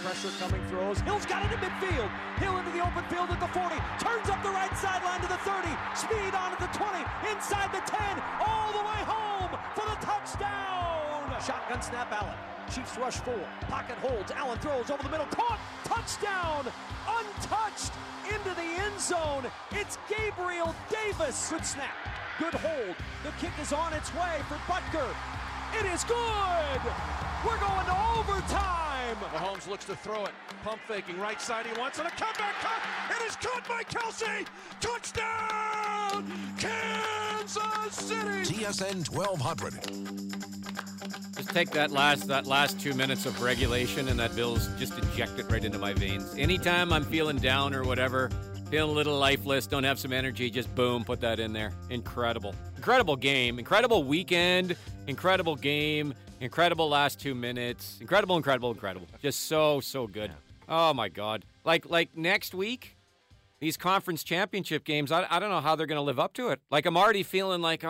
Pressure coming, throws. Hill's got it in midfield. Hill into the open field at the 40. Turns up the right sideline to the 30. Speed on at the 20. Inside the 10. All the way home for the touchdown. Shotgun snap, Allen. Chiefs rush 4. Pocket holds. Allen throws over the middle. Caught. Touchdown. Untouched. Into the end zone. It's Gabriel Davis. Good snap. Good hold. The kick is on its way for Butker. It is good. We're going to overtime. Mahomes looks to throw it. Pump faking right side. He wants it. A comeback cut. It is caught by Kelsey. Touchdown. Kansas City. TSN 1200. Just take that last 2 minutes of regulation and that Bills just inject it right into my veins. Anytime I'm feeling down or whatever, feeling a little lifeless, don't have some energy, just boom, put that in there. Incredible. Incredible game. Incredible weekend. Incredible game. Incredible last 2 minutes. Incredible. Just so good. Yeah. Oh, my God. Like next week, these conference championship games, I don't know how they're going to live up to it. Like, I'm already feeling like,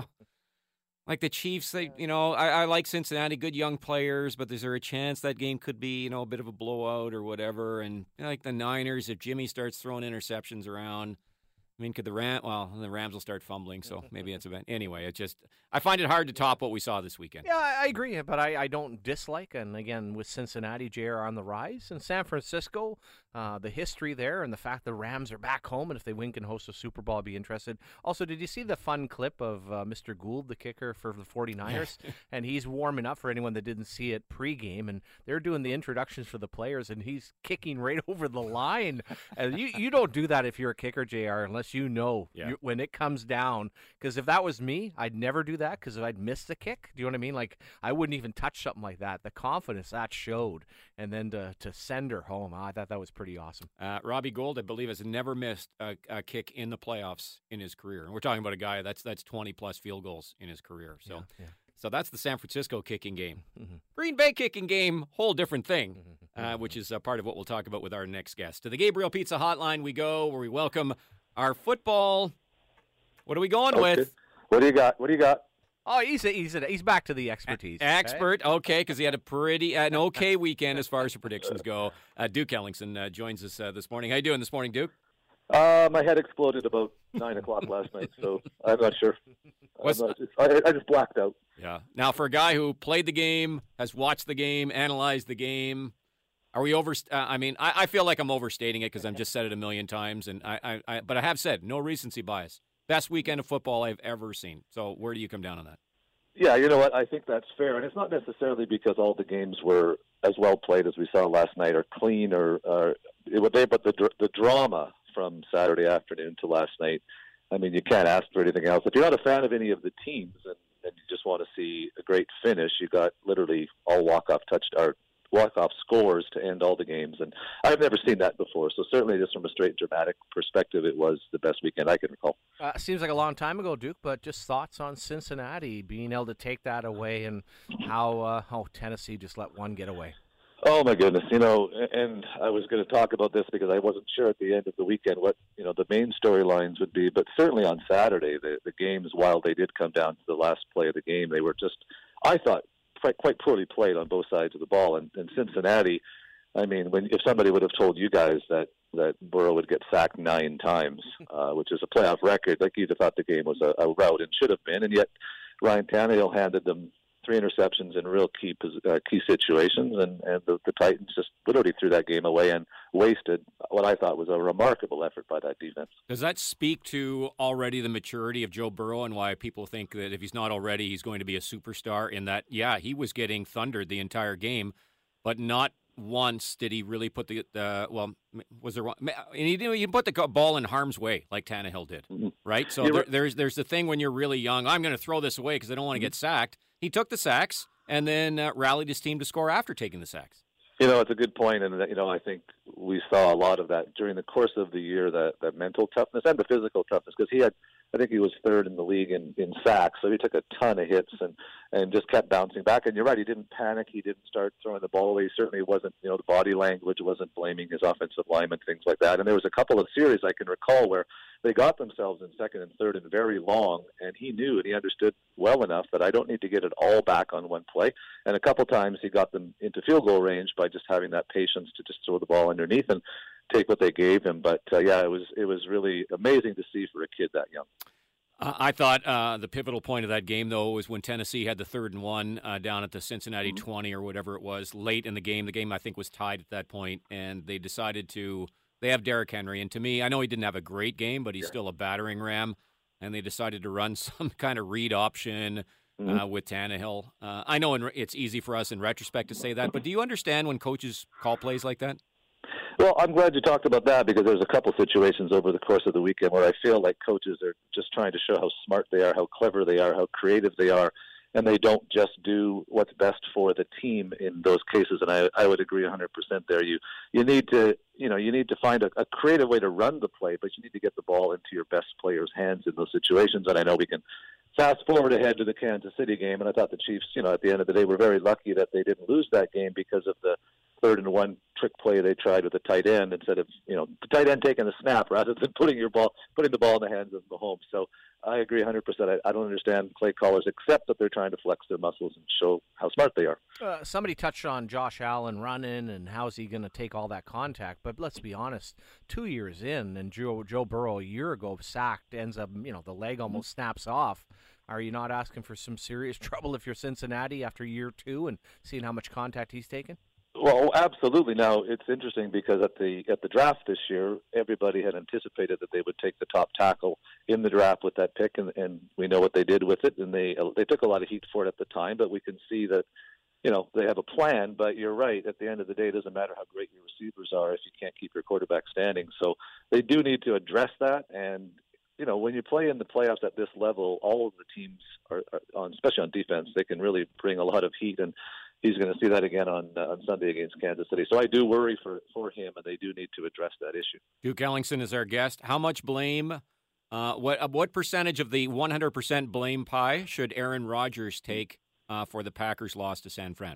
like the Chiefs, I like Cincinnati, good young players, but is there a chance that game could be, a bit of a blowout or whatever? And like the Niners, if Jimmy starts throwing interceptions around, I mean, could the Rams will start fumbling, so maybe it's a bit. Anyway, I find it hard to top what we saw this weekend. Yeah, I agree, but I don't dislike, and again, with Cincinnati, JR on the rise, and San Francisco, the history there, and the fact the Rams are back home, and if they win, can host a Super Bowl, I'd be interested. Also, did you see the fun clip of Mr. Gould, the kicker for the 49ers? And he's warming up for anyone that didn't see it pregame, and they're doing the introductions for the players, and he's kicking right over the line. And you don't do that if you're a kicker, JR, unless when it comes down. Because if that was me, I'd never do that, because if I'd missed the kick, do you know what I mean? Like, I wouldn't even touch something like that. The confidence that showed, and then to send her home, I thought that was pretty awesome. Robbie Gould, I believe, has never missed a kick in the playoffs in his career. And we're talking about a guy that's 20-plus field goals in his career. So So that's the San Francisco kicking game. Mm-hmm. Green Bay kicking game, whole different thing, which is part of what we'll talk about with our next guest. To the Gabriel Pizza Hotline we go, where we welcome our football. What are we going with? What do you got? Oh, he's back to the expertise. Expert, okay, because he had an okay weekend as far as your predictions go. Duke Ellingson joins us this morning. How you doing this morning, Duke? My head exploded about 9 o'clock last night, so I'm not sure. I just blacked out. Yeah. Now, for a guy who played the game, has watched the game, analyzed the game, are we over? I feel like I'm overstating it because I've just said it a million times, but I have said no recency bias. Best weekend of football I've ever seen. So where do you come down on that? Yeah, you know what? I think that's fair, and it's not necessarily because all the games were as well played as we saw last night, or clean, but the drama from Saturday afternoon to last night. I mean, you can't ask for anything else. If you're not a fan of any of the teams and you just want to see a great finish, you got literally all walk-off scores to end all the games, and I've never seen that before. So certainly, just from a straight dramatic perspective, it was the best weekend I can recall. Seems like a long time ago, Duke, but just thoughts on Cincinnati being able to take that away, and how Tennessee just let one get away. Oh my goodness, and I was going to talk about this because I wasn't sure at the end of the weekend what the main storylines would be, but certainly on Saturday, the games, while they did come down to the last play of the game, they were just, I thought, quite poorly played on both sides of the ball. And Cincinnati, I mean, if somebody would have told you guys that Burrow would get sacked 9 times, which is a playoff record, like you'd have thought the game was a rout and should have been, and yet Ryan Tannehill handed them 3 interceptions in real key situations, and the Titans just literally threw that game away and wasted what I thought was a remarkable effort by that defense. Does that speak to already the maturity of Joe Burrow and why people think that if he's not already, he's going to be a superstar? In that, he was getting thundered the entire game, but not once did he really put was there one? And he didn't put the ball in harm's way like Tannehill did, right? So there's the thing when you're really young, I'm going to throw this away because I don't want to get sacked. He took the sacks and then rallied his team to score after taking the sacks. It's a good point, and I think we saw a lot of that during the course of the year, that mental toughness and the physical toughness, because he had I think he was third in the league in sacks. So he took a ton of hits and just kept bouncing back. And you're right, he didn't panic. He didn't start throwing the ball away. He certainly wasn't, the body language wasn't blaming his offensive lineman, things like that. And there was a couple of series I can recall where they got themselves in second and third and very long, and he knew and he understood well enough that I don't need to get it all back on one play. And a couple times he got them into field goal range by just having that patience to just throw the ball underneath and take what they gave him. But it was really amazing to see for a kid that young. I thought the pivotal point of that game, though, was when Tennessee had the 3rd and 1 down at the Cincinnati 20 or whatever it was, late in the game. The game, I think, was tied at that point, and they decided they have Derrick Henry. And to me, I know he didn't have a great game, but he's still a battering ram, and they decided to run some kind of read option with Tannehill. I know it's easy for us in retrospect to say that, but do you understand when coaches call plays like that? Well, I'm glad you talked about that because there's a couple situations over the course of the weekend where I feel like coaches are just trying to show how smart they are, how clever they are, how creative they are, and they don't just do what's best for the team in those cases. And I would agree 100% there. You need to find a creative way to run the play, but you need to get the ball into your best players' hands in those situations. And I know we can fast forward ahead to the Kansas City game, and I thought the Chiefs, at the end of the day, were very lucky that they didn't lose that game because of the 3rd and 1 trick play they tried with the tight end instead of, the tight end taking the snap rather than putting the ball in the hands of Mahomes. So I agree 100%. I don't understand play callers except that they're trying to flex their muscles and show how smart they are. Somebody touched on Josh Allen running and how's he going to take all that contact. But let's be honest, 2 years in, and Joe Burrow a year ago sacked, ends up, the leg almost snaps off. Are you not asking for some serious trouble if you're Cincinnati after year 2 and seeing how much contact he's taken? Well, absolutely. Now, it's interesting because at the draft this year, everybody had anticipated that they would take the top tackle in the draft with that pick, and we know what they did with it, and they took a lot of heat for it at the time, but we can see that, they have a plan, but you're right. At the end of the day, it doesn't matter how great your receivers are if you can't keep your quarterback standing. So they do need to address that, and when you play in the playoffs at this level, all of the teams are especially on defense, they can really bring a lot of heat, and he's going to see that again on Sunday against Kansas City. So I do worry for him, and they do need to address that issue. Duke Ellingson is our guest. How much blame, what percentage of the 100% blame pie should Aaron Rodgers take for the Packers' loss to San Fran?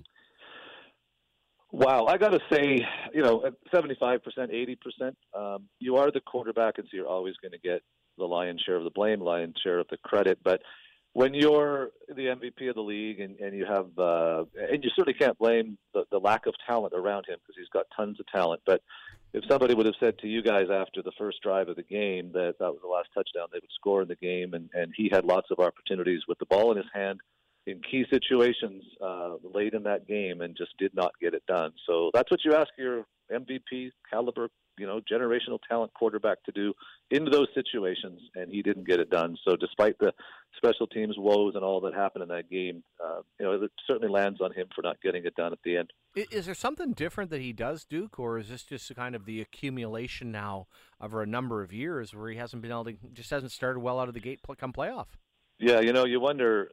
Wow, I got to say, at 75%, 80%, you are the quarterback, and so you're always going to get the lion's share of the blame, lion's share of the credit. But when you're the MVP of the league and you have and you certainly can't blame the lack of talent around him because he's got tons of talent. But if somebody would have said to you guys after the first drive of the game that was the last touchdown they would score in the game, and he had lots of opportunities with the ball in his hand in key situations late in that game and just did not get it done. So that's what you ask your MVP caliber, generational talent quarterback to do into those situations, and he didn't get it done. So despite the special teams woes and all that happened in that game, it certainly lands on him for not getting it done at the end. Is there something different that he does, Duke, or is this just kind of the accumulation now over a number of years where he hasn't been able to, just hasn't started well out of the gate come playoff? Yeah, you wonder.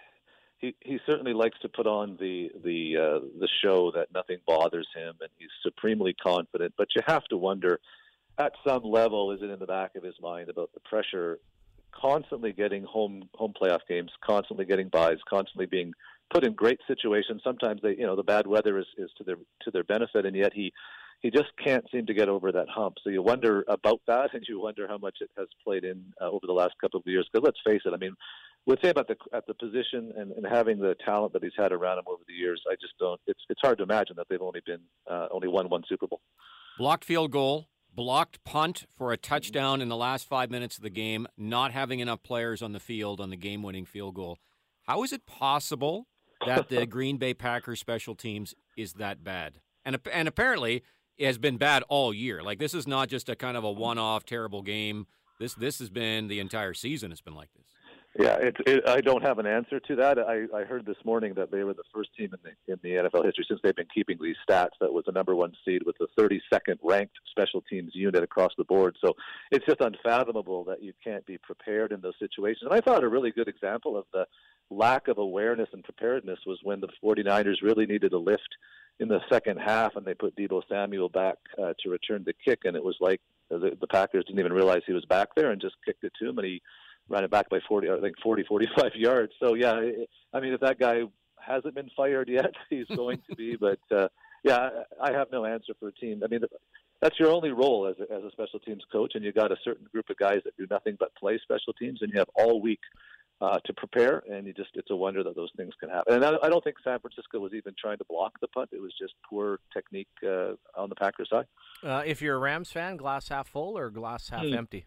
He certainly likes to put on the show that nothing bothers him, and he's supremely confident. But you have to wonder, at some level, is it in the back of his mind about the pressure, constantly getting home playoff games, constantly getting buys, constantly being put in great situations. Sometimes the bad weather is to their benefit, and yet he just can't seem to get over that hump. So you wonder about that, and you wonder how much it has played in over the last couple of years. Because let's face it, I mean, with him at the position and having the talent that he's had around him over the years, I just don't. It's hard to imagine that they've only won one Super Bowl. Blocked field goal, blocked punt for a touchdown in the last 5 minutes of the game, not having enough players on the field on the game-winning field goal. How is it possible that the Green Bay Packers special teams is that bad? And apparently it has been bad all year. Like, this is not just a kind of a one-off terrible game. This has been the entire season. It's been like this. Yeah, I don't have an answer to that. I heard this morning that they were the first team in the NFL history since they've been keeping these stats that was the number one seed with the 32nd ranked special teams unit across the board. So it's just unfathomable that you can't be prepared in those situations. And I thought a really good example of the lack of awareness and preparedness was when the 49ers really needed a lift in the second half, and they put Deebo Samuel back to return the kick, and it was like the Packers didn't even realize he was back there and just kicked it to him, and he ran it back by 45 yards. So, yeah, I mean, if that guy hasn't been fired yet, he's going to be. But, yeah, I have no answer for a team. I mean, that's your only role as a special teams coach, and you got a certain group of guys that do nothing but play special teams, and you have all week to prepare, and it's a wonder that those things can happen. And I don't think San Francisco was even trying to block the punt. It was just poor technique on the Packers side. If you're a Rams fan, glass half full or glass half empty?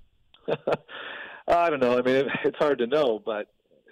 I don't know. I mean, it's hard to know, but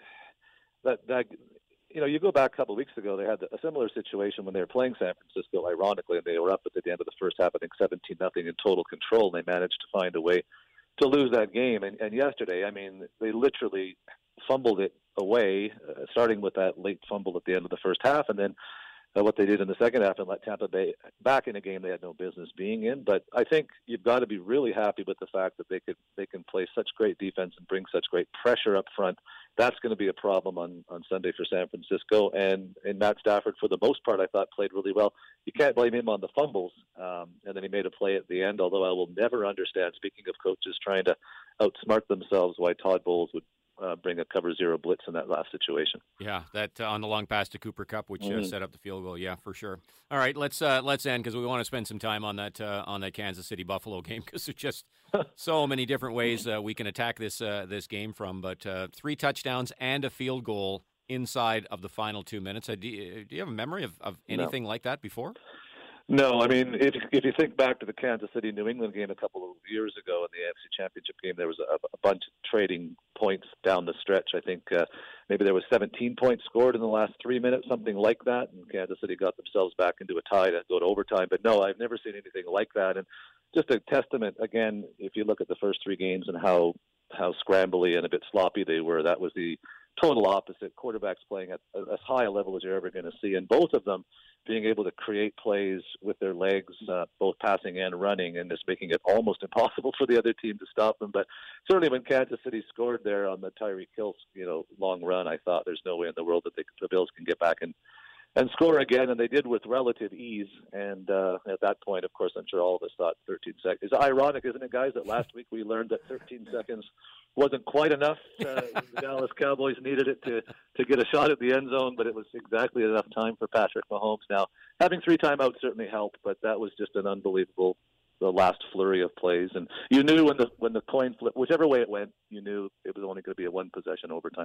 that you go back a couple of weeks ago, they had a similar situation when they were playing San Francisco, ironically, and they were up at the end of the first half, I think 17-0 in total control, and they managed to find a way to lose that game. And yesterday, I mean, they literally fumbled it away, starting with that late fumble at the end of the first half, and then what they did in the second half and let Tampa Bay back in a game they had no business being in. But I think you've got to be really happy with the fact that they can play such great defense and bring such great pressure up front. That's going to be a problem on Sunday for San Francisco. And Matt Stafford, for the most part, I thought played really well. You can't blame him on the fumbles. And then he made a play at the end, although I will never understand, speaking of coaches trying to outsmart themselves, why Todd Bowles would bring a cover zero blitz in that last situation. Yeah, that on the long pass to Cooper Kupp, which set up the field goal. Yeah, for sure. All right, let's end because we want to spend some time on that Kansas City Buffalo game because there's just so many different ways we can attack this game from. But 3 touchdowns and a field goal inside of the final 2 minutes. Do you have a memory of anything like that before? No, I mean, if you think back to the Kansas City-New England game a couple of years ago in the AFC Championship game, there was a bunch of trading points down the stretch. I think maybe there was 17 points scored in the last 3 minutes, something like that, and Kansas City got themselves back into a tie to go to overtime. But no, I've never seen anything like that. And just a testament, again, if you look at the first 3 games and how scrambly and a bit sloppy they were, that was the total opposite. Quarterbacks playing at as high a level as you're ever going to see, and both of them being able to create plays with their legs, both passing and running, and just making it almost impossible for the other team to stop them. But certainly when Kansas City scored there on the Tyreek Hill, long run, I thought there's no way in the world that the Bills can get back and score again, and they did with relative ease. And at that point, of course, I'm sure all of us thought 13 seconds. It's ironic, isn't it, guys, that last week we learned that 13 seconds wasn't quite enough. The Dallas Cowboys needed it to get a shot at the end zone, but it was exactly enough time for Patrick Mahomes. Now, having 3 timeouts certainly helped, but that was just an unbelievable the last flurry of plays. And you knew when the coin flipped, whichever way it went, you knew it was only going to be a 1-possession overtime.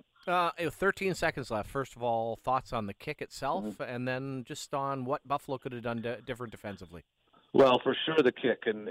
13 seconds left. First of all, thoughts on the kick itself, and then just on what Buffalo could have done different defensively. Well, for sure the kick, and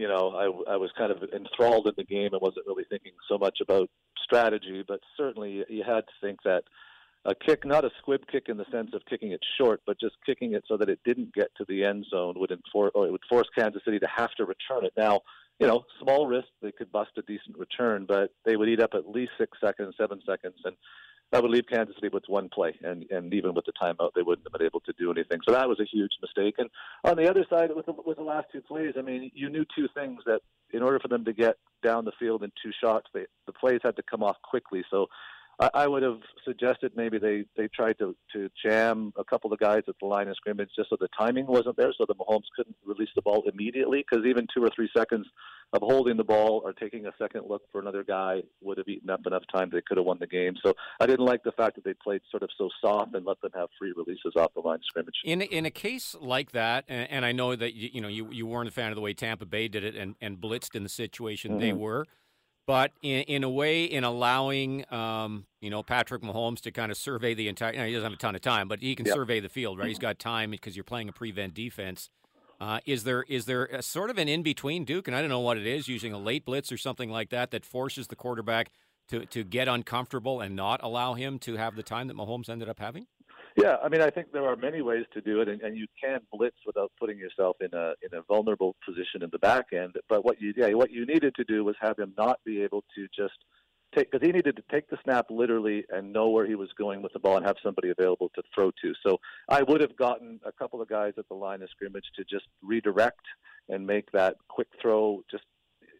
I was kind of enthralled in the game and wasn't really thinking so much about strategy, but certainly you had to think that a kick, not a squib kick in the sense of kicking it short, but just kicking it so that it didn't get to the end zone would force Kansas City to have to return it. Now, small risk, they could bust a decent return, but they would eat up at least 6 seconds, 7 seconds, and that would leave Kansas City with 1 play, and even with the timeout, they wouldn't have been able to do anything. So that was a huge mistake. And on the other side, with the last 2 plays, I mean, you knew 2 things, that in order for them to get down the field in 2 shots, the plays had to come off quickly. So I would have suggested maybe they tried to jam a couple of guys at the line of scrimmage just so the timing wasn't there, so that Mahomes couldn't release the ball immediately, because even 2 or 3 seconds of holding the ball or taking a second look for another guy would have eaten up enough time they could have won the game. So I didn't like the fact that they played sort of so soft and let them have free releases off the line of scrimmage. In a case like that, and I know that you weren't a fan of the way Tampa Bay did it and blitzed in the situation they were, but in a way, in allowing Patrick Mahomes to kind of survey the entire, he doesn't have a ton of time, but he can survey the field, right? He's got time because you're playing a prevent defense. Is there a sort of an in-between, Duke, and I don't know what it is, using a late blitz or something like that forces the quarterback to get uncomfortable and not allow him to have the time that Mahomes ended up having? Yeah, I mean, I think there are many ways to do it, and you can blitz without putting yourself in a vulnerable position in the back end. But what you needed to do was have him not be able to just take, because he needed to take the snap literally and know where he was going with the ball and have somebody available to throw to. So I would have gotten a couple of guys at the line of scrimmage to just redirect and make that quick throw just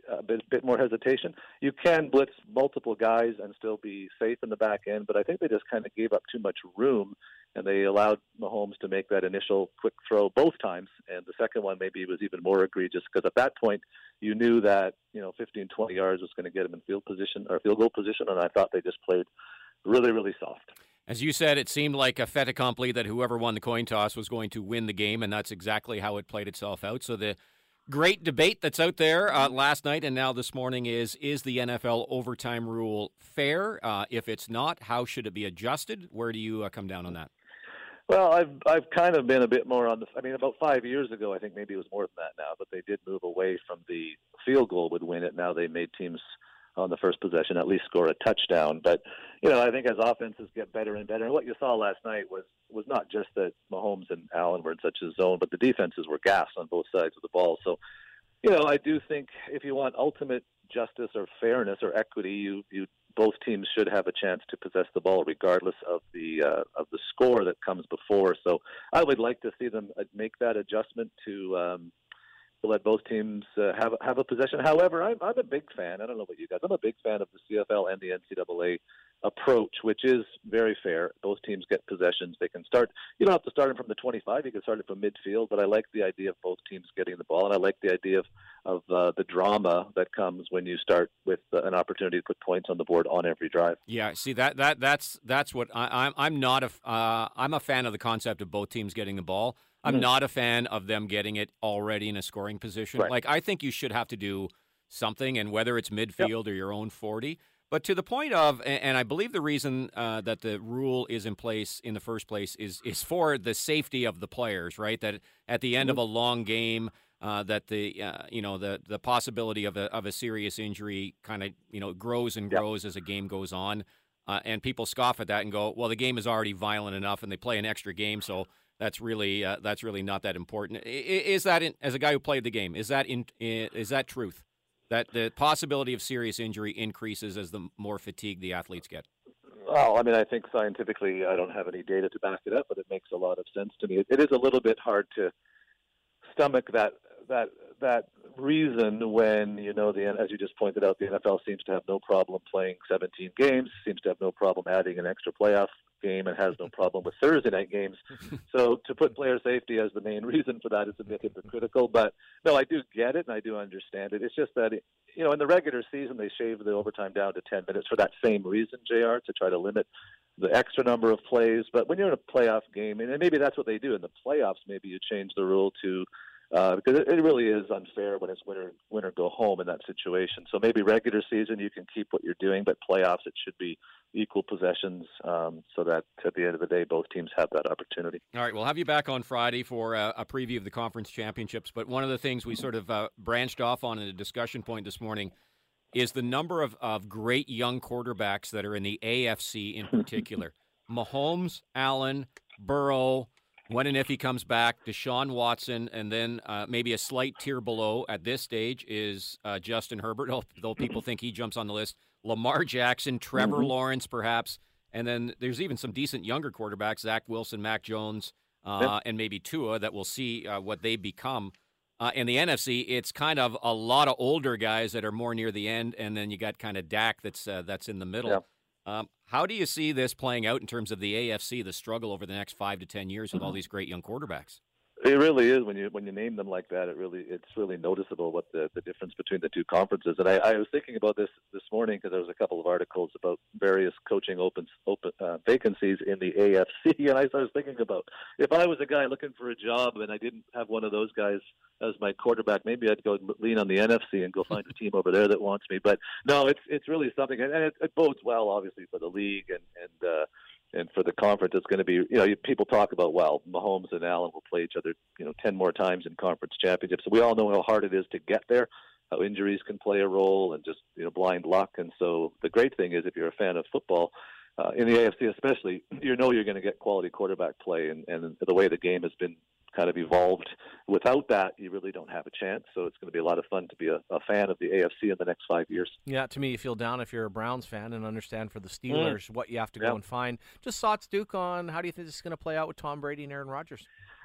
a bit more hesitation. You can blitz multiple guys and still be safe in the back end, but I think they just kind of gave up too much room, and they allowed Mahomes to make that initial quick throw both times, and the second one maybe was even more egregious because at that point you knew that 15, 20 yards was going to get him in field goal position, and I thought they just played really, really soft. As you said, it seemed like a fait accompli that whoever won the coin toss was going to win the game, and that's exactly how it played itself out. So the great debate that's out there last night and now this morning is the NFL overtime rule fair? If it's not, how should it be adjusted? Where do you come down on that? Well, I've kind of been a bit more on about 5 years ago, I think maybe it was more than that now, but they did move away from the field goal would win it. Now they made teams on the first possession at least score a touchdown. But, I think as offenses get better and better, and what you saw last night was not just that Mahomes and Allen were in such a zone, but the defenses were gassed on both sides of the ball. So, I do think if you want ultimate justice or fairness or equity, you both teams should have a chance to possess the ball regardless of the score that comes before. So I would like to see them make that adjustment to let both teams have a possession. However, I'm a big fan. I don't know about you guys. I'm a big fan of the CFL and the NCAA approach, which is very fair. Both teams get possessions. They can start. You don't have to start it from the 25. You can start it from midfield. But I like the idea of both teams getting the ball, and I like the idea of the drama that comes when you start with an opportunity to put points on the board on every drive. Yeah, see that's what I'm not I'm a fan of the concept of both teams getting the ball. I'm not a fan of them getting it already in a scoring position. Right. Like, I think you should have to do something, and whether it's midfield or your own 40. But to the point of, and I believe the reason that the rule is in place in the first place is for the safety of the players, right? That at the end of a long game, that the possibility of a serious injury kind of grows and grows as a game goes on, and people scoff at that and go, well, the game is already violent enough, and they play an extra game, so that's really not that important. Is that as a guy who played the game? Is that truth? That the possibility of serious injury increases as the more fatigued the athletes get? Well, I think scientifically I don't have any data to back it up, but it makes a lot of sense to me. It is a little bit hard to stomach that reason when, as you just pointed out, the NFL seems to have no problem playing 17 games, seems to have no problem adding an extra playoff game, and has no problem with Thursday night games. So to put player safety as the main reason for that is a bit hypocritical. But no, I do get it and I do understand it. It's just that, in the regular season, they shave the overtime down to 10 minutes for that same reason, JR, to try to limit the extra number of plays. But when you're in a playoff game, and maybe that's what they do in the playoffs, maybe you change the rule to because it really is unfair when it's win or go home in that situation. So maybe regular season you can keep what you're doing, but playoffs it should be equal possessions so that at the end of the day both teams have that opportunity. All right, we'll have you back on Friday for a preview of the conference championships. But one of the things we sort of branched off on in a discussion point this morning is the number of great young quarterbacks that are in the AFC in particular. Mahomes, Allen, Burrow, when and if he comes back, Deshaun Watson, and then maybe a slight tier below at this stage is Justin Herbert, though people think he jumps on the list. Lamar Jackson, Trevor Lawrence, perhaps. And then there's even some decent younger quarterbacks, Zach Wilson, Mac Jones, and maybe Tua, that we'll see what they become. In the NFC, it's kind of a lot of older guys that are more near the end, and then you got kind of Dak that's in the middle. Yeah. How do you see this playing out in terms of the AFC, the struggle over the next 5 to 10 years with all these great young quarterbacks? It really is when you name them like that. It's really noticeable what the difference between the two conferences. And I was thinking about this morning because there was a couple of articles about various coaching open vacancies in the AFC, and I was thinking about if I was a guy looking for a job and I didn't have one of those guys as my quarterback, maybe I'd go lean on the NFC and go find a team over there that wants me. But no, it's really something, and it bodes well, obviously, for the league and for the conference. It's going to be, people talk about, well, Mahomes and Allen will play each other, 10 more times in conference championships. So we all know how hard it is to get there, how injuries can play a role, and just, blind luck. And so the great thing is if you're a fan of football, in the AFC especially, you're going to get quality quarterback play. And the way the game has been kind of evolved, without that, you really don't have a chance. So it's going to be a lot of fun to be a fan of the AFC in the next 5 years. Yeah, to me, you feel down if you're a Browns fan and understand for the Steelers what you have to go and find. Just thoughts, Duke, on how do you think this is going to play out with Tom Brady and Aaron Rodgers?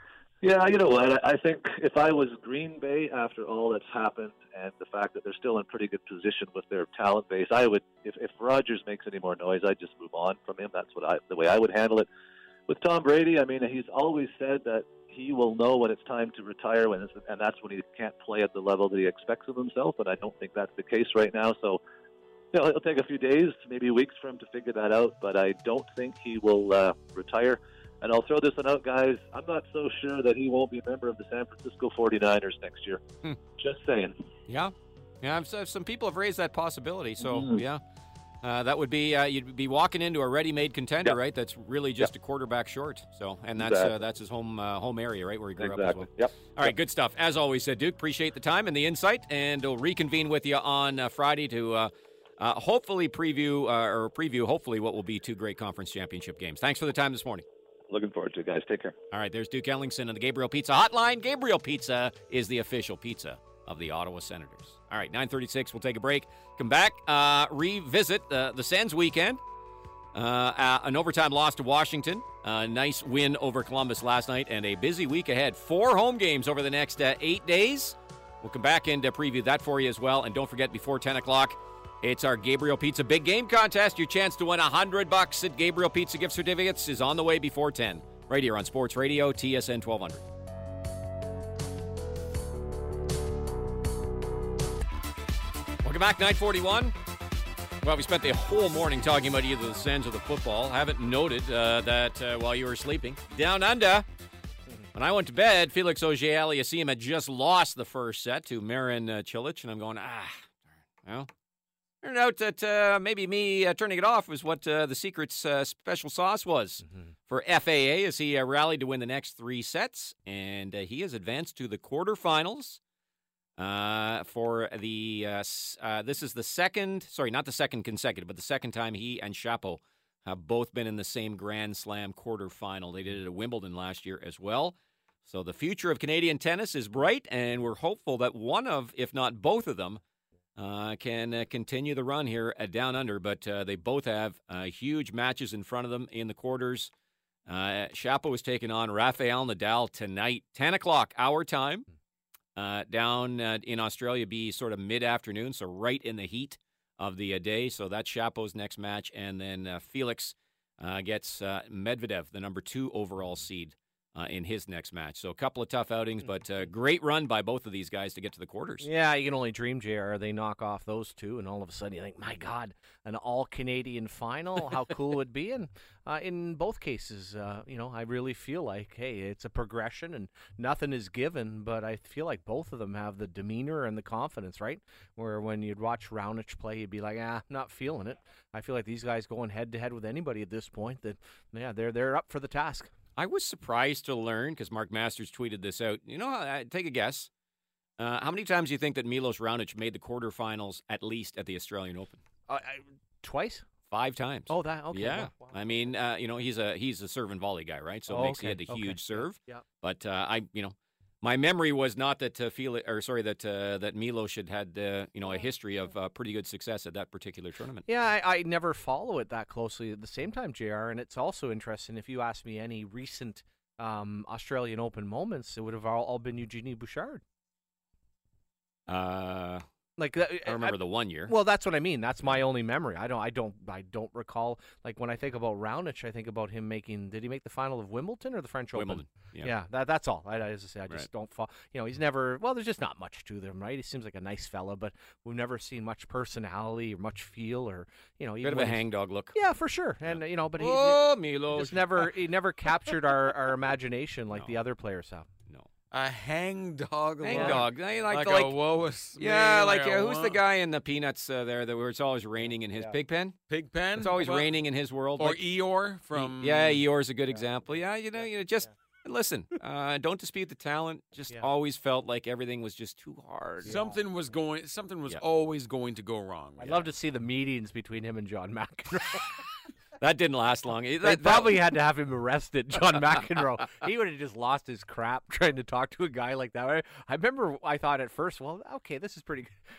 Yeah, you know what? I think if I was Green Bay after all that's happened and the fact that they're still in pretty good position with their talent base, I would, if Rodgers makes any more noise, I'd just move on from him. That's the way I would handle it. With Tom Brady, I mean, he's always said that he will know when it's time to retire, and that's when he can't play at the level that he expects of himself. And I don't think that's the case right now. So, it'll take a few days, maybe weeks for him to figure that out. But I don't think he will retire. And I'll throw this one out, guys. I'm not so sure that he won't be a member of the San Francisco 49ers next year. Just saying. Yeah. Some people have raised that possibility. So, yeah. That would be you'd be walking into a ready-made contender, right? That's really just a quarterback short. So, and that's his home area, right, where he grew up as well. Yep. All right, good stuff. As always, Duke, appreciate the time and the insight, and we'll reconvene with you on Friday to hopefully preview hopefully what will be 2 great conference championship games. Thanks for the time this morning. Looking forward to it, guys. Take care. All right, there's Duke Ellingson on the Gabriel Pizza Hotline. Gabriel Pizza is the official pizza of the Ottawa Senators. All right, 9:36. We'll take a break. Come back, revisit the Sens weekend. An overtime loss to Washington. Nice win over Columbus last night, and a busy week ahead. 4 home games over the next 8 days. We'll come back and preview that for you as well. And don't forget, before 10 o'clock, it's our Gabriel Pizza Big Game Contest. Your chance to win $100 at Gabriel Pizza gift certificates is on the way before 10. Right here on Sports Radio, TSN 1200. Welcome back, 9:41. Well, we spent the whole morning talking about either the Sens or the football. I haven't noted that while you were sleeping. Down under, when I went to bed, Felix Auger-Aliassime had just lost the first set to Marin Cilic, and I'm going, well, turned out that maybe me turning it off was what the secret's special sauce was for FAA as he rallied to win the next 3 sets, and he has advanced to the quarterfinals. For the this is the second consecutive, but the second time he and Shapo have both been in the same Grand Slam quarterfinal. They did it at Wimbledon last year as well. So the future of Canadian tennis is bright, and we're hopeful that one of, if not both of them, can continue the run here at Down Under. But they both have huge matches in front of them in the quarters. Shapo is taking on Rafael Nadal tonight, 10 o'clock our time. Down in Australia, be sort of mid-afternoon, so right in the heat of the day. So that's Shapo's next match. And then Felix gets Medvedev, the number 2 overall seed, in his next match. So a couple of tough outings, but great run by both of these guys to get to the quarters. Yeah, you can only dream, JR. They knock off those 2, and all of a sudden you think, my God, an all-Canadian final, how cool it would be. And in both cases, I really feel like, hey, it's a progression and nothing is given, but I feel like both of them have the demeanor and the confidence, right? Where when you'd watch Raonic play, you'd be like, not feeling it. I feel like these guys going head-to-head with anybody at this point, that, yeah, they're up for the task. I was surprised to learn, because Mark Masters tweeted this out. Take a guess. How many times do you think that Milos Raonic made the quarterfinals at least at the Australian Open? Twice? 5 times. Oh, that okay. Yeah, wow. I mean, he's a serve and volley guy, right? So it makes he had the huge serve. Yeah. But my memory was not that that Milos had a history of pretty good success at that particular tournament. Yeah, I never follow it that closely at the same time, JR, and it's also interesting. If you ask me any recent Australian Open moments, it would have all been Eugenie Bouchard. I remember the 1 year. Well, that's what I mean. That's my only memory. I don't recall. Like when I think about Raonic, I think about him making. Did he make the final of Wimbledon or the French Wimbledon, Open? Yeah. That's all. As I say, I just don't fall. He's never. Well, there's just not much to them, right? He seems like a nice fella, but we've never seen much personality or much feel, or bit of a hangdog look. Yeah, for sure. And but Milos he never captured our imagination like the other players have. A hangdog. Hangdog. Like a woe is me. Yeah, who's the guy in the Peanuts there where it's always raining in his Pigpen? Pigpen? It's always raining in his world. Or Eeyore from... Yeah, Eeyore's a good example. Yeah, listen, don't dispute the talent. Just always felt like everything was just too hard. Something was always going to go wrong. I'd love to see the meetings between him and John McEnroe. That didn't last long. They probably had to have him arrested, John McEnroe. He would have just lost his crap trying to talk to a guy like that. I remember I thought at first, well, okay, this is pretty good.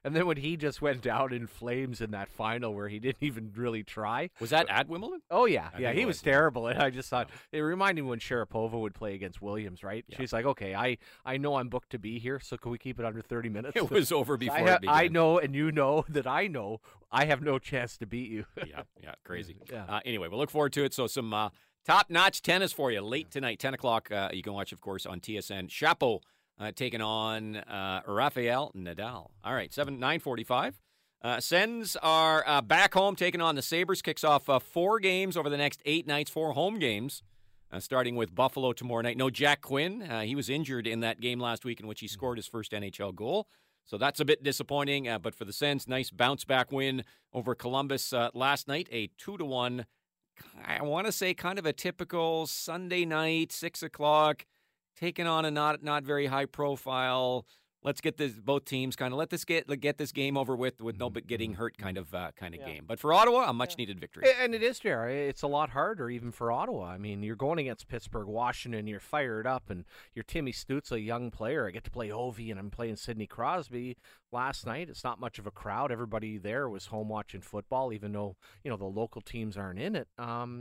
And then when he just went down in flames in that final where he didn't even really try. Was that at Wimbledon? Oh, yeah. I Yeah, think he it was was, terrible. And I just thought, it reminded me when Sharapova would play against Williams, right? Yeah. She's like, okay, I know I'm booked to be here, so can we keep it under 30 minutes? It was over before it began. I know, and you know that I know I have no chance to beat you. Yeah, crazy. Yeah. Anyway, we'll look forward to it. So some top-notch tennis for you late tonight, 10 o'clock. You can watch, of course, on TSN. Chapeau taking on Rafael Nadal. All right, 9:45. Sens are back home taking on the Sabres. Kicks off 4 games over the next 8 nights, 4 home games, starting with Buffalo tomorrow night. No Jack Quinn. He was injured in that game last week in which he scored his first NHL goal. So that's a bit disappointing. But for the Sens, nice bounce-back win over Columbus last night, a 2-1. I want to say kind of a typical Sunday night, 6 o'clock, taking on a not very high-profile. Let's get both teams kind of get this game over with no getting hurt kind of game. But for Ottawa, a much-needed victory. And it is, JR. It's a lot harder even for Ottawa. I mean, you're going against Pittsburgh, Washington, you're fired up, and you're Timmy Stutz, a young player. I get to play Ovi, and I'm playing Sidney Crosby. Last night, it's not much of a crowd. Everybody there was home watching football, even though, the local teams aren't in it.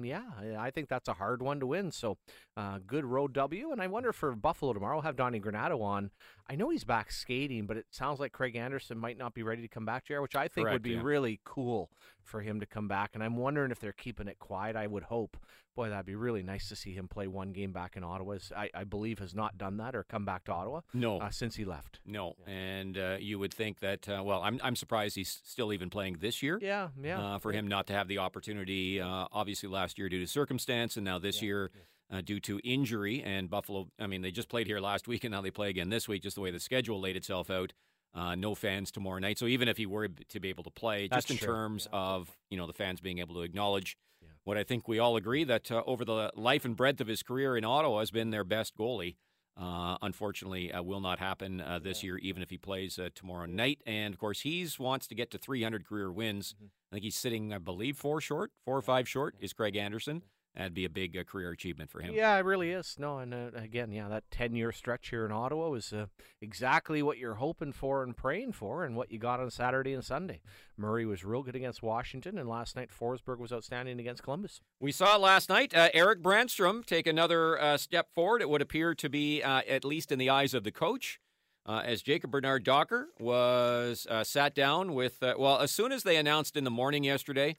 I think that's a hard one to win. So, good road W. And I wonder for Buffalo tomorrow, I'll have Donnie Granato on. I know he's back skating, but it sounds like Craig Anderson might not be ready to come back, JR, which I think would be really cool for him to come back. And I'm wondering if they're keeping it quiet. I would hope. Boy, that'd be really nice to see him play one game back in Ottawa. I believe has not done that or come back to Ottawa since he left. No, and you would think that, I'm surprised he's still even playing this year. Yeah. For him not to have the opportunity, obviously last year due to circumstance, and now this year due to injury. And Buffalo, they just played here last week, and now they play again this week, just the way the schedule laid itself out. No fans tomorrow night. So even if he were to be able to play, just in terms of, the fans being able to acknowledge what I think we all agree that over the life and breadth of his career in Ottawa has been their best goalie. Unfortunately, will not happen this year, even if he plays tomorrow night. And, of course, he wants to get to 300 career wins. I think he's sitting, I believe, 4 or 5 short is Craig Anderson. That'd be a big career achievement for him. Yeah, it really is. No, and again, that 10-year stretch here in Ottawa was exactly what you're hoping for and praying for and what you got on Saturday and Sunday. Murray was real good against Washington, and last night Forsberg was outstanding against Columbus. We saw it last night. Erik Brannstrom take another step forward. It would appear to be, at least in the eyes of the coach, as Jacob Bernard-Docker was sat down with, as soon as they announced in the morning yesterday,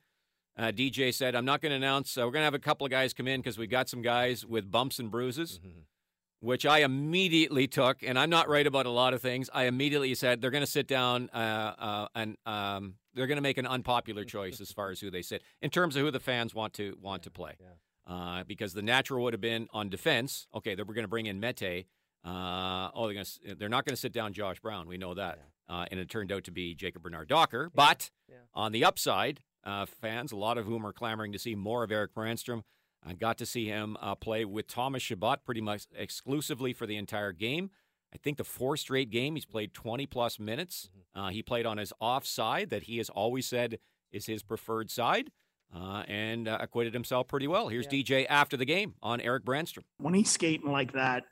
DJ said, I'm not going to announce, we're going to have a couple of guys come in because we got some guys with bumps and bruises, which I immediately took, and I'm not right about a lot of things. I immediately said they're going to sit down and they're going to make an unpopular choice as far as who they sit, in terms of who the fans want to play. Because the natural would have been on defense, okay, we're going to bring in Mete. They're not going to sit down Josh Brown. We know that. And it turned out to be Jacob Bernard-Docker. But on the upside, fans, a lot of whom are clamoring to see more of Erik Brannstrom. I got to see him play with Thomas Chabot pretty much exclusively for the entire game. I think the 4 straight game, he's played 20-plus minutes. He played on his offside that he has always said is his preferred side, and acquitted himself pretty well. Here's DJ after the game on Erik Brannstrom. When he's skating like that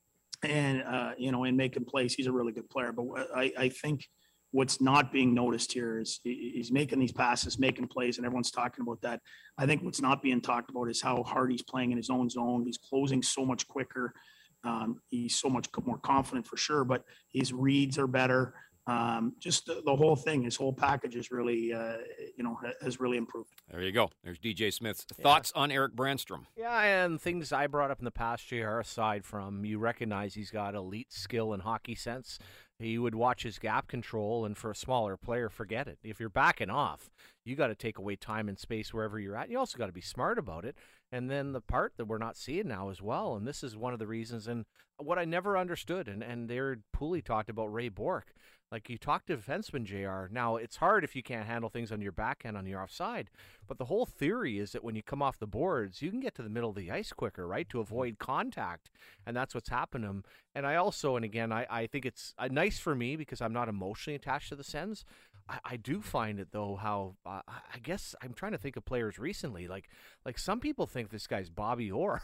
and, and making plays, he's a really good player. But I think what's not being noticed here is he's making these passes, making plays, and everyone's talking about that. I think what's not being talked about is how hard he's playing in his own zone. He's closing so much quicker. He's so much more confident for sure, but his reads are better. Just the whole thing, his whole package is really, has really improved. There you go. There's DJ Smith's thoughts on Erik Brannstrom. Yeah, and things I brought up in the past, JR, aside from you recognize he's got elite skill and hockey sense, he would watch his gap control, and for a smaller player, forget it. If you're backing off, you got to take away time and space wherever you're at. You also got to be smart about it. And then the part that we're not seeing now as well, and this is one of the reasons, and what I never understood, and Pooley talked about Ray Bourque. Like, you talk to defenseman, JR. Now, it's hard if you can't handle things on your backhand on your offside, but the whole theory is that when you come off the boards, you can get to the middle of the ice quicker, right, to avoid contact, and that's what's happened to him. And I also, and again, I think it's nice for me because I'm not emotionally attached to the Sens. I do find it, though, how I guess I'm trying to think of players recently. Like some people think this guy's Bobby Orr.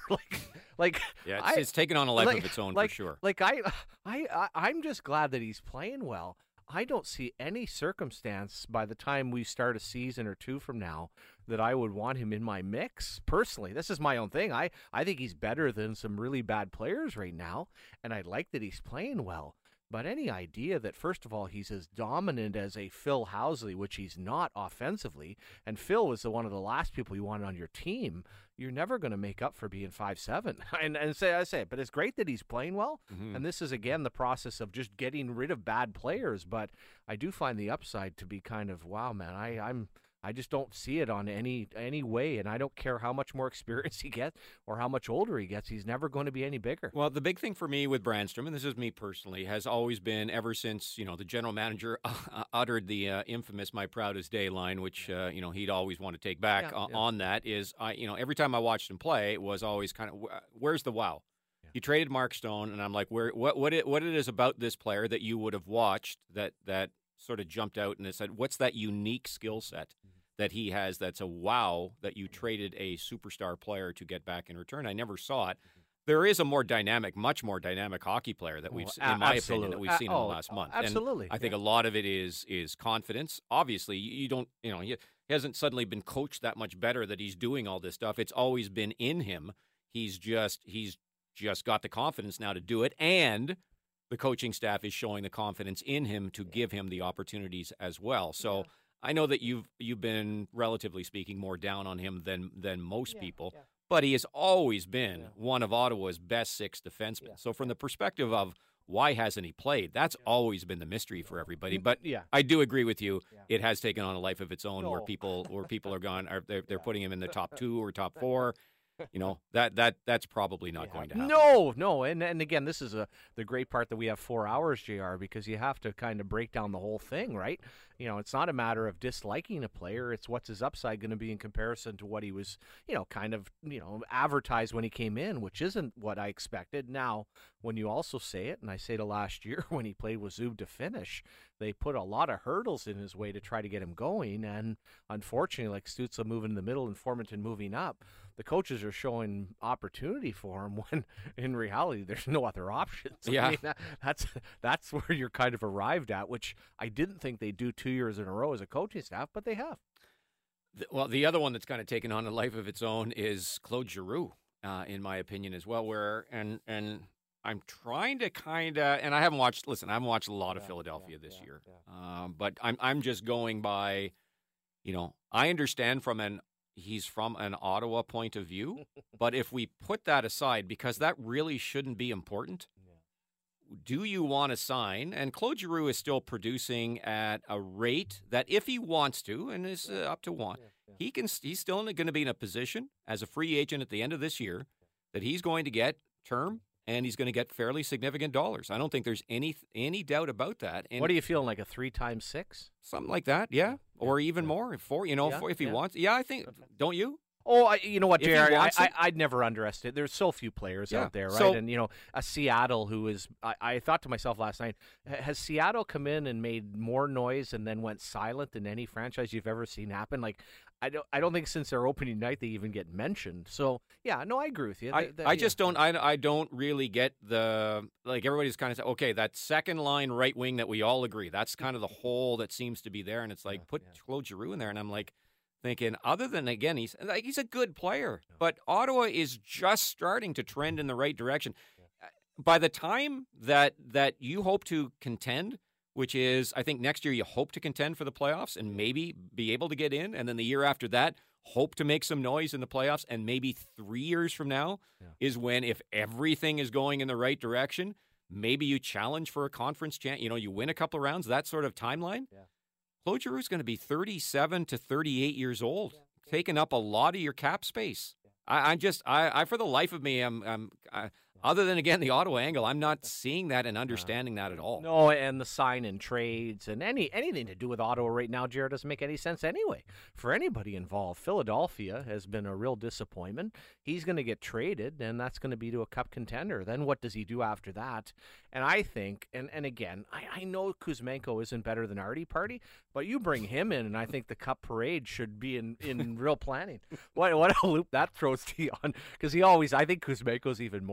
It's taken on a life of its own for sure. I'm just glad that he's playing well. I don't see any circumstance by the time we start a season or two from now that I would want him in my mix. Personally, this is my own thing. I think he's better than some really bad players right now, and I like that he's playing well. But any idea that, first of all, he's as dominant as a Phil Housley, which he's not offensively, and Phil was one of the last people you wanted on your team, you're never going to make up for being 5'7". But it's great that he's playing well, and this is, again, the process of just getting rid of bad players. But I do find the upside to be kind of, wow, man, I just don't see it on any way, and I don't care how much more experience he gets or how much older he gets. He's never going to be any bigger. Well, the big thing for me with Brannstrom, and this is me personally, has always been ever since the general manager uttered the infamous "My proudest day" line, which he'd always want to take back on that. Is every time I watched him play, it was always kind of where's the wow. Yeah. You traded Mark Stone, and I'm like, what it is about this player that you would have watched that sort of jumped out and said, what's that unique skill set that he has that's a wow that you traded a superstar player to get back in return? I never saw it. There is a much more dynamic hockey player that we've, in my opinion, that we've seen in the last month. Absolutely. And I think a lot of it is confidence. Obviously, you don't, he hasn't suddenly been coached that much better that he's doing all this stuff. It's always been in him. He's just got the confidence now to do it, and the coaching staff is showing the confidence in him to give him the opportunities as well. So I know that you've been, relatively speaking, more down on him than most people, but he has always been one of Ottawa's best six defensemen. So from the perspective of why hasn't he played, that's always been the mystery for everybody. But I do agree with you; it has taken on a life of its own, where people are gone. They're putting him in the top 2 or top 4. That's probably not going to happen. No, and again, this is the great part that we have 4 hours, JR, because you have to kind of break down the whole thing, right? It's not a matter of disliking a player; it's what's his upside going to be in comparison to what he was, advertised when he came in, which isn't what I expected. Now, when you also say it, and I say to last year when he played with Zub to finish, they put a lot of hurdles in his way to try to get him going, and unfortunately, like Stützle moving in the middle and Formenton moving up, the coaches are showing opportunity for him when in reality there's no other options. Yeah. I mean, that's where you're kind of arrived at, which I didn't think they'd do 2 years in a row as a coaching staff, but they have. Well, the other one that's kind of taken on a life of its own is Claude Giroux, in my opinion as well, and I'm trying to and I haven't watched a lot of Philadelphia this year. But I'm just going by, I understand he's from an Ottawa point of view, but if we put that aside, because that really shouldn't be important, do you want to sign? And Claude Giroux is still producing at a rate that if he wants to, and is up to one, he's still going to be in a position as a free agent at the end of this year that he's going to get term and he's going to get fairly significant dollars. I don't think there's any doubt about that. And what are you feeling, like a 3x6? Something like that, or even more, if he wants. Yeah, I think. Don't you? Oh, you know what, JR, I'd never underestimate. There's so few players out there, right? And, a Seattle who is, I thought to myself last night, has Seattle come in and made more noise and then went silent than any franchise you've ever seen happen? Like, I don't think since their opening night they even get mentioned. So, I agree with you. I just don't, I don't really get everybody's kind of saying, okay, that second line right wing that we all agree, that's kind of the hole that seems to be there. And it's like, put Claude Giroux in there. And I'm like, thinking, other than, again, he's a good player, but Ottawa is just starting to trend in the right direction. By the time that you hope to contend, which is, I think next year you hope to contend for the playoffs and maybe be able to get in, and then the year after that, hope to make some noise in the playoffs, and maybe 3 years from now is when, if everything is going in the right direction, maybe you challenge for a conference chance, you win a couple of rounds, that sort of timeline. Claude Giroux is going to be 37 to 38 years old, taking up a lot of your cap space. I for the life of me, other than, again, the Ottawa angle, I'm not seeing that and understanding that at all. No, and the sign and trades and anything to do with Ottawa right now, Jared, doesn't make any sense anyway for anybody involved. Philadelphia has been a real disappointment. He's going to get traded, and that's going to be to a cup contender. Then what does he do after that? And I think, and again, I know Kuzmenko isn't better than Artie Party, but you bring him in, and I think the cup parade should be in real planning. What a loop that throws to you on, because I think Kuzmenko's even more fun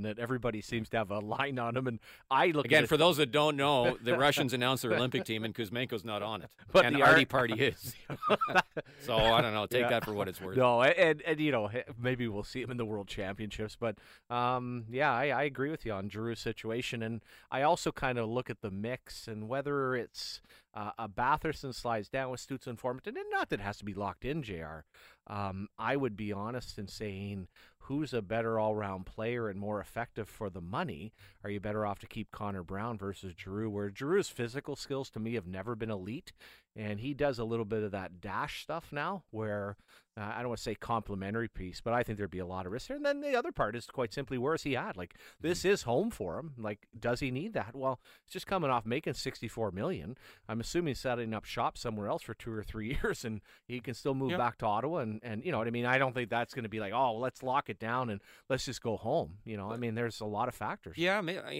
and that everybody seems to have a line on him. And I look again, at for those that don't know, the Russians announced their Olympic team, and Kuzmenko's not on it. But And the the Artie art- party is. So I don't know. Take Yeah. that for what it's worth. No, and you know, maybe we'll see him in the World Championships, but yeah, I agree with you on Giroux's situation, and I also kind of look at the mix and whether it's a Batherson slides down with Stutz and Formanton, and not that it has to be locked in, JR. I would be honest in saying who's a better all-round player and more effective for the money. Are you better off to keep Connor Brown versus Giroux, where Giroux's physical skills to me have never been elite, and he does a little bit of that dash stuff now where I don't want to say complimentary piece, but I think there'd be a lot of risk there. And then the other part is quite simply, where is he at? Like, this is home for him. Like, does he need that? Well, he's just coming off making $64 million. I'm assuming setting up shop somewhere else for 2 or 3 years, and he can still move back to Ottawa. And you know what I mean? I don't think that's going to be like, oh, let's lock it down and let's just go home. You know, I mean, there's a lot of factors. Yeah,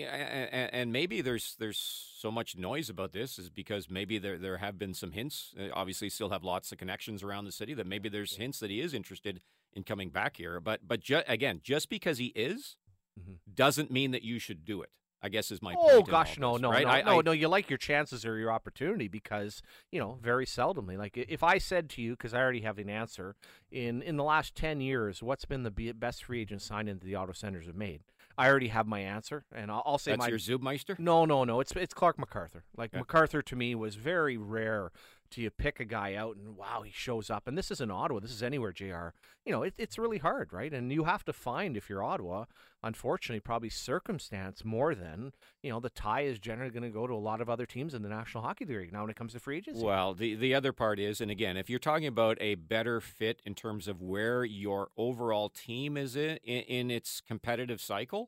and maybe there's so much noise about this is because maybe there have been some hints. Obviously, still have lots of connections around the city that maybe there's hints that he is interested in coming back here. But again, just because he is, doesn't mean that you should do it, I guess is my point. Oh gosh, no, right? no. You like your chances or your opportunity because, you know, very seldomly. Like if I said to you, because I already have an answer, in the last 10 years, what's been the best free agent sign-in that the Ottawa Senators have made? I already have my answer, and I'll say that's your Zubmeister? No. It's Clark MacArthur. Like MacArthur to me was very rare. To you pick a guy out and wow, he shows up. And this isn't Ottawa. This is anywhere, JR. You know, it's really hard, right? And you have to find, if you're Ottawa, unfortunately, probably circumstance more than, you know, the tie is generally going to go to a lot of other teams in the National Hockey League now when it comes to free agency. Well, the other part is, and again, if you're talking about a better fit in terms of where your overall team is in its competitive cycle,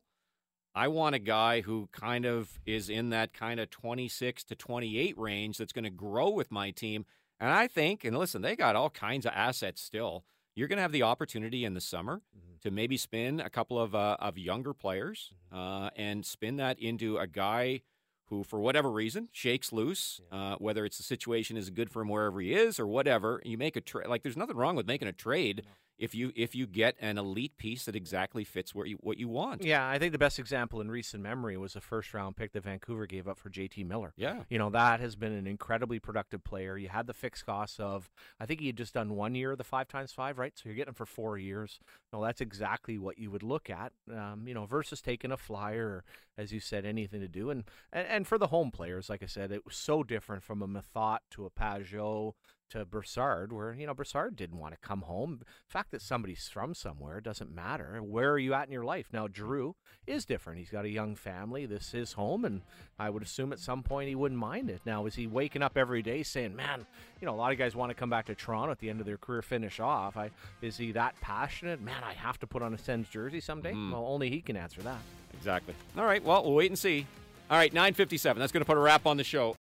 I want a guy who kind of is in that kind of 26 to 28 range that's going to grow with my team. And I think, and listen, they got all kinds of assets still. You're going to have the opportunity in the summer to maybe spin a couple of younger players and spin that into a guy who, for whatever reason, shakes loose, whether it's the situation is good for him wherever he is or whatever. You make a trade. Like, there's nothing wrong with making a trade. If you get an elite piece that exactly fits what you want. Yeah, I think the best example in recent memory was a first-round pick that Vancouver gave up for JT Miller. Yeah. You know, that has been an incredibly productive player. You had the fixed costs of, I think he had just done 1 year of the 5x5, right? So you're getting him for 4 years. No, that's exactly what you would look at, you know, versus taking a flyer or, as you said, anything to do. And for the home players, like I said, it was so different from a Mathot to a Pajot to Brassard, where, you know, Brassard didn't want to come home. The fact that somebody's from somewhere doesn't matter. Where are you at in your life? Now, Giroux is different. He's got a young family. This is home, and I would assume at some point he wouldn't mind it. Now, is he waking up every day saying, man, you know, a lot of guys want to come back to Toronto at the end of their career, finish off. Is he that passionate? Man, I have to put on a Sens jersey someday? Well, only he can answer that. Exactly. All right, well, we'll wait and see. All right, 9:57. That's going to put a wrap on the show.